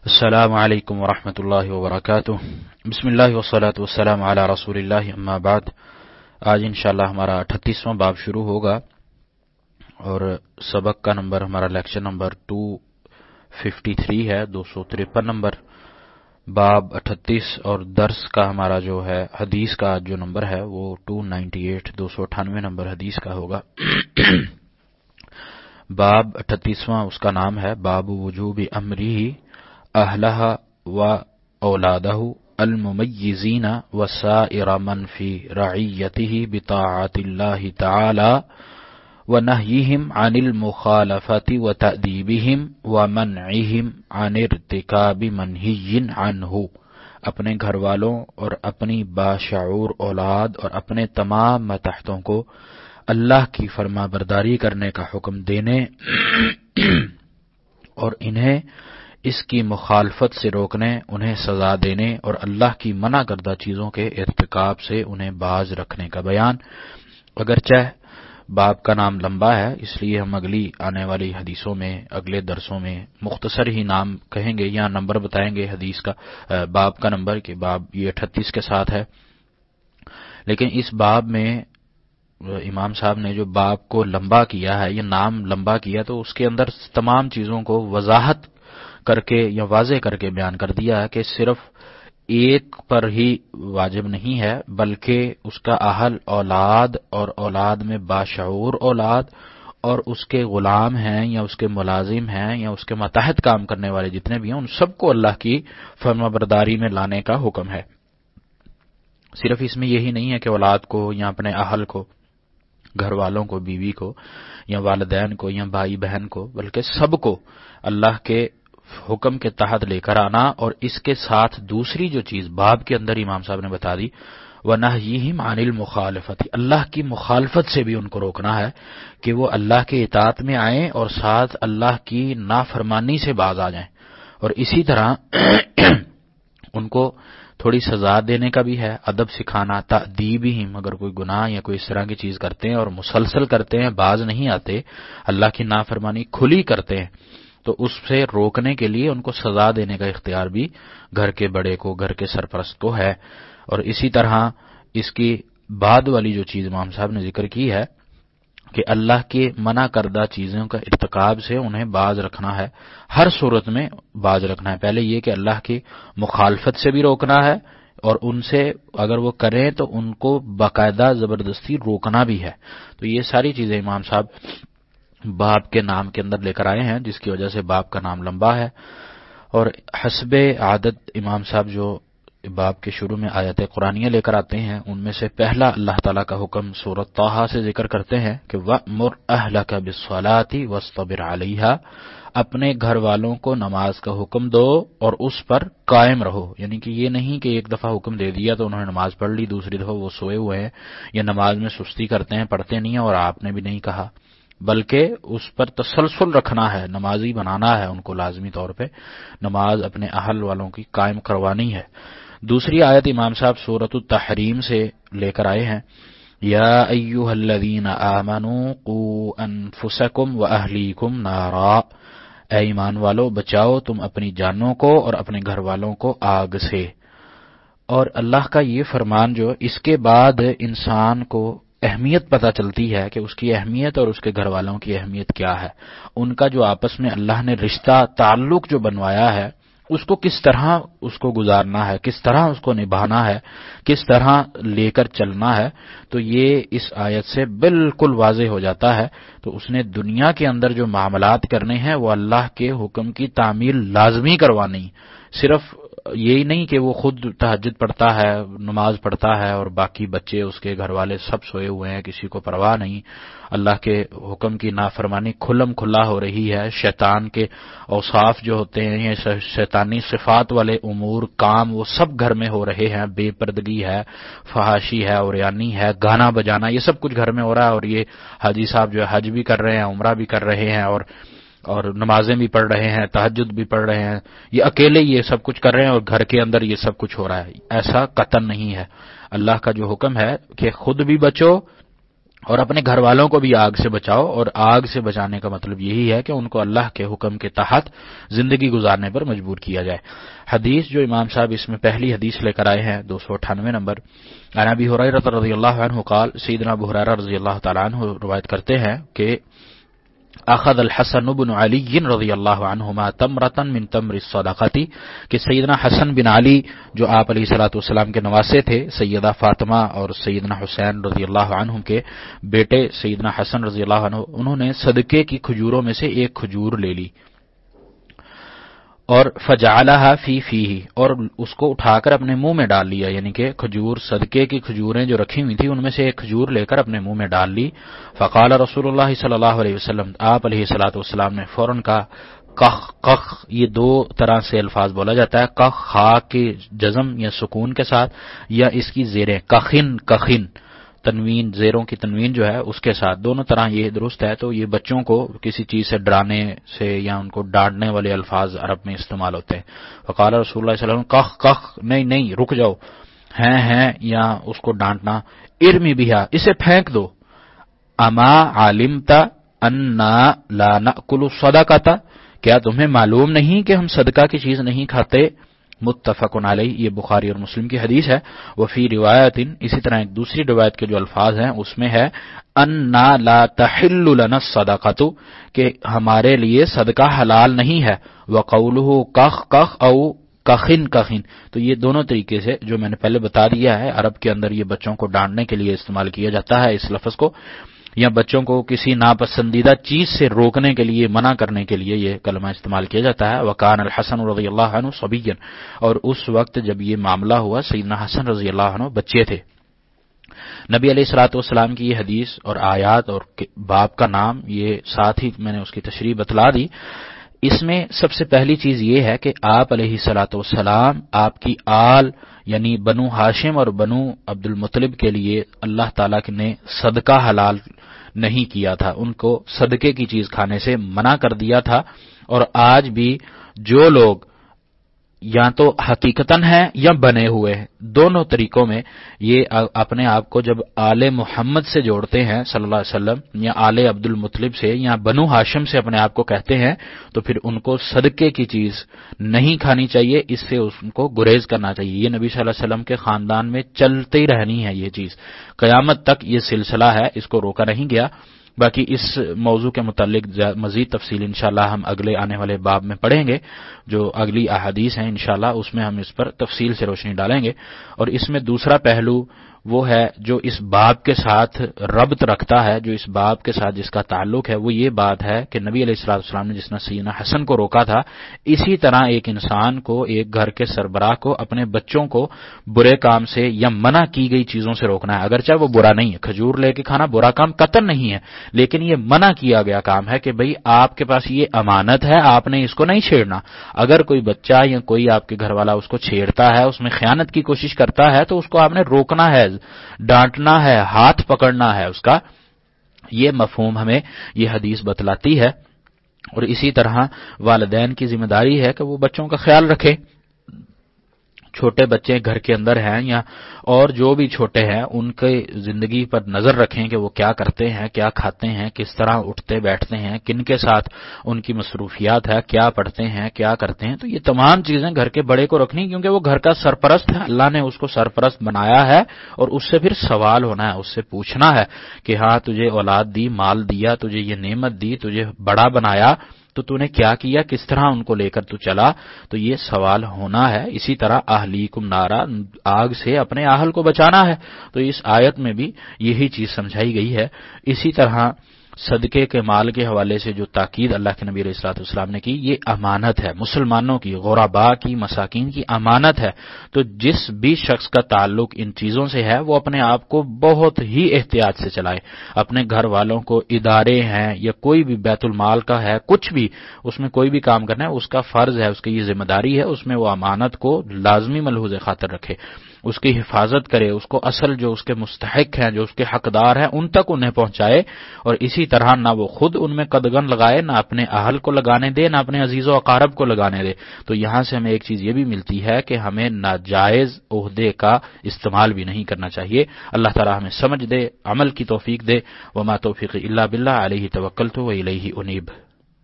السلام علیکم ورحمۃ اللہ وبرکاتہ۔ بسم اللہ والصلاۃ والسلام علی رسول اللہ، اما بعد۔ آج انشاءاللہ ہمارا 38واں باب شروع ہوگا اور سبق کا نمبر ہمارا لیکچر نمبر 253 ہے، 253 نمبر باب 38، اور درس کا ہمارا جو ہے حدیث کا جو نمبر ہے وہ 298 298 نمبر حدیث کا ہوگا۔ باب 38واں اس کا نام ہے باب وجوب امرہ اہلہ و اولادہ الممیزین وسائر من فی رعیتہ بطاعت اللہ تعالی ونہیہم عن المخالفۃ وتأدیبہم ومنعہم عن ارتکاب منہی عنہ، اپنے گھر والوں اور اپنی باشعور اولاد اور اپنے تمام ماتحتوں کو اللہ کی فرما برداری کرنے کا حکم دینے اور انہیں اس کی مخالفت سے روکنے، انہیں سزا دینے اور اللہ کی منع کردہ چیزوں کے ارتکاب سے انہیں باز رکھنے کا بیان۔ اگرچہ باب کا نام لمبا ہے، اس لیے ہم اگلی آنے والی حدیثوں میں، اگلے درسوں میں مختصر ہی نام کہیں گے یا نمبر بتائیں گے حدیث کا، باب کا نمبر، کہ باب یہ 38 کے ساتھ ہے۔ لیکن اس باب میں امام صاحب نے جو باب کو لمبا کیا ہے، یہ نام لمبا کیا، تو اس کے اندر تمام چیزوں کو وضاحت کر کے یا واضح کر کے بیان کر دیا ہے کہ صرف ایک پر ہی واجب نہیں ہے، بلکہ اس کا اہل اولاد اور اولاد میں باشعور اولاد اور اس کے غلام ہیں یا اس کے ملازم ہیں یا اس کے ماتحت کام کرنے والے جتنے بھی ہیں، ان سب کو اللہ کی فرما برداری میں لانے کا حکم ہے۔ صرف اس میں یہی نہیں ہے کہ اولاد کو یا اپنے اہل کو، گھر والوں کو، بیوی کو یا والدین کو یا بھائی بہن کو، بلکہ سب کو اللہ کے حکم کے تحت لے کر آنا، اور اس کے ساتھ دوسری جو چیز باب کے اندر امام صاحب نے بتا دی، وَنَهْيِهِمْ عَنِ الْمُخَالَفَةِ، اللہ کی مخالفت سے بھی ان کو روکنا ہے کہ وہ اللہ کے اطاعت میں آئیں اور ساتھ اللہ کی نافرمانی سے باز آ جائیں، اور اسی طرح ان کو تھوڑی سزا دینے کا بھی ہے، ادب سکھانا، تأدیبہم، اگر کوئی گناہ یا کوئی اس طرح کی چیز کرتے ہیں اور مسلسل کرتے ہیں، باز نہیں آتے، اللہ کی نافرمانی کھلی کرتے ہیں، تو اس سے روکنے کے لیے ان کو سزا دینے کا اختیار بھی گھر کے بڑے کو، گھر کے سرپرست کو ہے۔ اور اسی طرح اس کی بعد والی جو چیز امام صاحب نے ذکر کی ہے کہ اللہ کے منع کردہ چیزوں کا ارتکاب سے انہیں باز رکھنا ہے، ہر صورت میں باز رکھنا ہے۔ پہلے یہ کہ اللہ کی مخالفت سے بھی روکنا ہے، اور ان سے اگر وہ کریں تو ان کو باقاعدہ زبردستی روکنا بھی ہے۔ تو یہ ساری چیزیں امام صاحب باب کے نام کے اندر لے کر آئے ہیں، جس کی وجہ سے باب کا نام لمبا ہے۔ اور حسب عادت امام صاحب جو باب کے شروع میں آیت قرآنیہ لے کر آتے ہیں، ان میں سے پہلا اللہ تعالیٰ کا حکم سورۃ طٰہٰ سے ذکر کرتے ہیں کہ وَأْمُرْ أَهْلَكَ بِالصَّلَاةِ وَاصْطَبِرْ عَلَيْهَا، اپنے گھر والوں کو نماز کا حکم دو اور اس پر قائم رہو۔ یعنی کہ یہ نہیں کہ ایک دفعہ حکم دے دیا تو انہوں نے نماز پڑھ لی، دوسری دفعہ وہ سوئے ہوئے ہیں یا نماز میں سستی کرتے ہیں، پڑھتے نہیں ہیں، اور آپ نے بھی نہیں کہا، بلکہ اس پر تسلسل رکھنا ہے، نمازی بنانا ہے ان کو، لازمی طور پہ نماز اپنے اہل والوں کی قائم کروانی ہے۔ دوسری آیت امام صاحب سورۃ التحریم سے لے کر آئے ہیں، یا ایھا الذین آمنوا قوا انفسکم واہلیکم نارا، اے ایمان والو بچاؤ تم اپنی جانوں کو اور اپنے گھر والوں کو آگ سے۔ اور اللہ کا یہ فرمان جو اس کے بعد انسان کو اہمیت پتہ چلتی ہے کہ اس کی اہمیت اور اس کے گھر والوں کی اہمیت کیا ہے، ان کا جو آپس میں اللہ نے رشتہ تعلق جو بنوایا ہے، اس کو کس طرح اس کو گزارنا ہے، کس طرح اس کو نبھانا ہے، کس طرح لے کر چلنا ہے، تو یہ اس آیت سے بالکل واضح ہو جاتا ہے۔ تو اس نے دنیا کے اندر جو معاملات کرنے ہیں وہ اللہ کے حکم کی تعمیل لازمی کروانی، صرف یہی نہیں کہ وہ خود تہجد پڑھتا ہے، نماز پڑھتا ہے اور باقی بچے اس کے گھر والے سب سوئے ہوئے ہیں، کسی کو پرواہ نہیں، اللہ کے حکم کی نافرمانی کھلم کھلا ہو رہی ہے، شیطان کے اوصاف جو ہوتے ہیں، یہ شیطانی صفات والے امور، کام، وہ سب گھر میں ہو رہے ہیں، بے پردگی ہے، فحاشی ہے، عریانی ہے، گانا بجانا، یہ سب کچھ گھر میں ہو رہا ہے، اور یہ حاجی صاحب جو ہے حج بھی کر رہے ہیں، عمرہ بھی کر رہے ہیں، اور نمازیں بھی پڑھ رہے ہیں، تہجد بھی پڑھ رہے ہیں، یہ اکیلے یہ سب کچھ کر رہے ہیں اور گھر کے اندر یہ سب کچھ ہو رہا ہے۔ ایسا قطعاً نہیں ہے۔ اللہ کا جو حکم ہے کہ خود بھی بچو اور اپنے گھر والوں کو بھی آگ سے بچاؤ، اور آگ سے بچانے کا مطلب یہی ہے کہ ان کو اللہ کے حکم کے تحت زندگی گزارنے پر مجبور کیا جائے۔ حدیث جو امام صاحب اس میں پہلی حدیث لے کر آئے ہیں 298 نمبر، عن ابی ہریرہ رضی اللہ عنہ قال، سیدنا ابو ہریرہ رضی اللہ تعالی عنہ روایت کرتے ہیں کہ اخذ الحسن بن علی رضی اللہ عنہما تمرۃ من تمر الصدقۃ، کہ سیدنا حسن بن علی جو آپ علیہ الصلوۃ والسلام کے نواسے تھے، سیدہ فاطمہ اور سیدنا حسین رضی اللہ عنہم کے بیٹے سیدنا حسن رضی اللہ عنہ، انہوں نے صدقے کی کھجوروں میں سے ایک کھجور لے لی اور فجعلها فی فیہ، اور اس کو اٹھا کر اپنے منہ میں ڈال لیا، یعنی کہ کھجور صدقے کی کھجوریں جو رکھی ہوئی تھی ان میں سے ایک کھجور لے کر اپنے منہ میں ڈال لی۔ فقال رسول اللہ صلی اللہ علیہ وسلم، آپ علیہ الصلوۃ والسلام نے فوراً کہا قخ قخ، یہ دو طرح سے الفاظ بولا جاتا ہے، قخ خا کے جزم یا سکون کے ساتھ، یا اس کی زیریں کخن کخن، تنوین زیروں کی تنوین جو ہے اس کے ساتھ، دونوں طرح یہ درست ہے۔ تو یہ بچوں کو کسی چیز سے ڈرانے سے یا ان کو ڈانٹنے والے الفاظ عرب میں استعمال ہوتے ہیں۔ فقال رسول اللہ صلی اللہ علیہ وسلم قخ قخ، نہیں رک جاؤ، ہیں یا اس کو ڈانٹنا، ارمی بہا، اسے پھینک دو، اما علمت انا لا ناکل الصدقۃ، کیا تمہیں معلوم نہیں کہ ہم صدقہ کی چیز نہیں کھاتے؟ متفق علیہ، یہ بخاری اور مسلم کی حدیث ہے۔ وفی روایت، اسی طرح ایک دوسری روایت کے جو الفاظ ہیں اس میں ہے انا لا تحل لنا الصدقۃ، کہ ہمارے لیے صدقہ حلال نہیں ہے، وقولہ قخ قخ او کخن کخن، تو یہ دونوں طریقے سے جو میں نے پہلے بتا دیا ہے، عرب کے اندر یہ بچوں کو ڈانٹنے کے لیے استعمال کیا جاتا ہے اس لفظ کو، یا بچوں کو کسی ناپسندیدہ چیز سے روکنے کے لیے، منع کرنے کے لیے یہ کلمہ استعمال کیا جاتا ہے۔ وکان الحسن رضی اللہ عنہ صبیا، اور اس وقت جب یہ معاملہ ہوا سیدنا حسن رضی اللہ عنہ بچے تھے۔ نبی علیہ الصلوۃ والسلام کی یہ حدیث اور آیات اور باب کا نام، یہ ساتھ ہی میں نے اس کی تشریح بتلا دی۔ اس میں سب سے پہلی چیز یہ ہے کہ آپ علیہ الصلوۃ والسلام، آپ کی آل یعنی بنو ہاشم اور بنو عبد المطلب کے لیے اللہ تعالیٰ نے صدقہ حلال نہیں کیا تھا، ان کو صدقے کی چیز کھانے سے منع کر دیا تھا۔ اور آج بھی جو لوگ یا تو حقیقتاً ہیں یا بنے ہوئے ہیں، دونوں طریقوں میں یہ اپنے آپ کو جب آل محمد سے جوڑتے ہیں صلی اللہ علیہ وسلم، یا آل عبد المطلب سے یا بنو ہاشم سے اپنے آپ کو کہتے ہیں، تو پھر ان کو صدقے کی چیز نہیں کھانی چاہیے، اس سے ان کو گریز کرنا چاہیے۔ یہ نبی صلی اللہ علیہ وسلم کے خاندان میں چلتی رہنی ہے یہ چیز، قیامت تک یہ سلسلہ ہے، اس کو روکا نہیں گیا۔ باقی اس موضوع کے متعلق مزید تفصیل انشاءاللہ ہم اگلے آنے والے باب میں پڑھیں گے، جو اگلی احادیث ہیں انشاءاللہ اس میں ہم اس پر تفصیل سے روشنی ڈالیں گے۔ اور اس میں دوسرا پہلو وہ ہے جو اس باب کے ساتھ ربط رکھتا ہے، جو اس باب کے ساتھ جس کا تعلق ہے، وہ یہ بات ہے کہ نبی علیہ الصلوۃ والسلام نے جس طرح سیدنا حسن کو روکا تھا، اسی طرح ایک انسان کو، ایک گھر کے سربراہ کو اپنے بچوں کو برے کام سے یا منع کی گئی چیزوں سے روکنا ہے، اگرچہ وہ برا نہیں ہے، کھجور لے کے کھانا برا کام قطعاً نہیں ہے، لیکن یہ منع کیا گیا کام ہے کہ بھئی آپ کے پاس یہ امانت ہے، آپ نے اس کو نہیں چھیڑنا۔ اگر کوئی بچہ یا کوئی آپ کے گھر والا اس کو چھیڑتا ہے، اس میں خیانت کی کوشش کرتا ہے، تو اس کو آپ نے روکنا ہے، ڈانٹنا ہے، ہاتھ پکڑنا ہے اس کا۔ یہ مفہوم ہمیں یہ حدیث بتلاتی ہے۔ اور اسی طرح والدین کی ذمہ داری ہے کہ وہ بچوں کا خیال رکھے، چھوٹے بچے گھر کے اندر ہیں یا اور جو بھی چھوٹے ہیں، ان کے زندگی پر نظر رکھیں کہ وہ کیا کرتے ہیں، کیا کھاتے ہیں، کس طرح اٹھتے بیٹھتے ہیں، کن کے ساتھ ان کی مصروفیات ہے، کیا پڑھتے ہیں، کیا کرتے ہیں۔ تو یہ تمام چیزیں گھر کے بڑے کو رکھنی، کیونکہ وہ گھر کا سرپرست ہے، اللہ نے اس کو سرپرست بنایا ہے، اور اس سے پھر سوال ہونا ہے، اس سے پوچھنا ہے کہ ہاں تجھے اولاد دی، مال دیا، تجھے یہ نعمت دی، تجھے بڑا بنایا، تو نے کیا کیا، کس طرح ان کو لے کر تو چلا، تو یہ سوال ہونا ہے۔ اسی طرح اہلیکم نارا، آگ سے اپنے اہل کو بچانا ہے، تو اس آیت میں بھی یہی چیز سمجھائی گئی ہے۔ اسی طرح صدقے کے مال کے حوالے سے جو تاکید اللہ کے نبی علیہ الصلوۃ والسلام نے کی، یہ امانت ہے، مسلمانوں کی، غرباء کی، مساکین کی امانت ہے۔ تو جس بھی شخص کا تعلق ان چیزوں سے ہے، وہ اپنے آپ کو بہت ہی احتیاط سے چلائے، اپنے گھر والوں کو، ادارے ہیں یا کوئی بھی بیت المال کا ہے، کچھ بھی اس میں کوئی بھی کام کرنا ہے، اس کا فرض ہے، اس کی یہ ذمہ داری ہے، اس میں وہ امانت کو لازمی ملحوظ خاطر رکھے۔ اس کی حفاظت کرے، اس کو اصل جو اس کے مستحق ہیں، جو اس کے حقدار ہیں، ان تک انہیں پہنچائے، اور اسی طرح نہ وہ خود ان میں قدغن لگائے، نہ اپنے اہل کو لگانے دے، نہ اپنے عزیز و اقارب کو لگانے دے۔ تو یہاں سے ہمیں ایک چیز یہ بھی ملتی ہے کہ ہمیں ناجائز عہدے کا استعمال بھی نہیں کرنا چاہیے۔ اللہ تعالی ہمیں سمجھ دے، عمل کی توفیق دے۔ وما توفیقی الا باللہ، علیہ توکلت و الیہ انیب۔